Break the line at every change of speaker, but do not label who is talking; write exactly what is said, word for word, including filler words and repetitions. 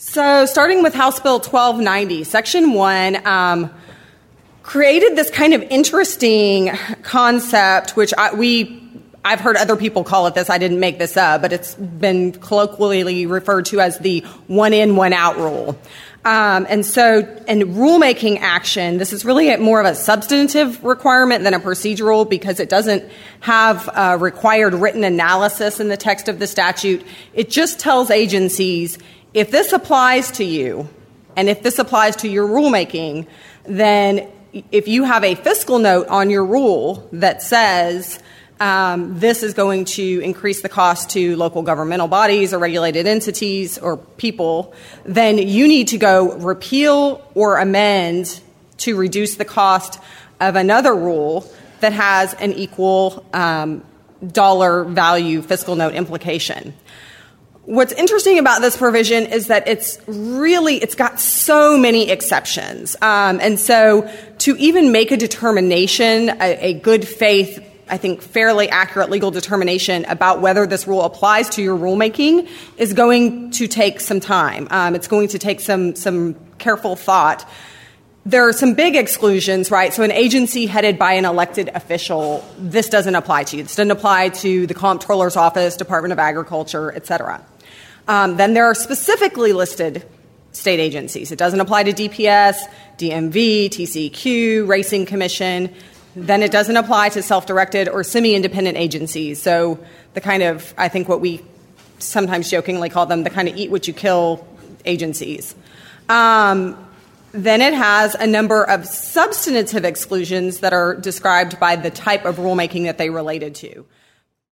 So starting with House Bill twelve ninety, Section one um, created this kind of interesting concept, which I, we, I've heard other people call it this. I didn't make this up, but it's been colloquially referred to as the one in, one out rule. Um, and so in rulemaking action, this is really more of a substantive requirement than a procedural because it doesn't have a required written analysis in the text of the statute. It just tells agencies, if this applies to you, and if this applies to your rulemaking, then if you have a fiscal note on your rule that says um, this is going to increase the cost to local governmental bodies or regulated entities or people, then you need to go repeal or amend to reduce the cost of another rule that has an equal um, dollar value fiscal note implication. What's interesting about this provision is that it's really, it's got so many exceptions. Um, and so to even make a determination, a, a good faith, I think fairly accurate legal determination about whether this rule applies to your rulemaking is going to take some time. Um, it's going to take some, some careful thought. There are some big exclusions, right? So an agency headed by an elected official, this doesn't apply to you. This doesn't apply to the Comptroller's Office, Department of Agriculture, et cetera. Um, then there are specifically listed state agencies. It doesn't apply to D P S, D M V, T C Q, Racing Commission. Then it doesn't apply to self-directed or semi-independent agencies. So the kind of, I think what we sometimes jokingly call them, the kind of eat what you kill agencies. Um, then it has a number of substantive exclusions that are described by the type of rulemaking that they related to.